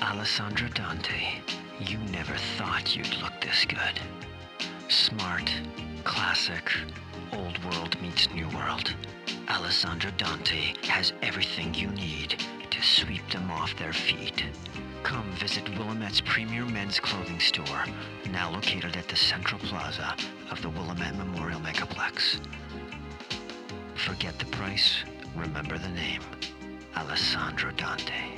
Alessandro Dante, you never thought you'd look this good. Smart, classic, old world meets new world. Alessandro Dante has everything you need to sweep them off their feet. Come visit Willamette's premier men's clothing store, now located at the Central Plaza of the Willamette Memorial Megaplex. Forget the price, remember the name. Alessandro Dante.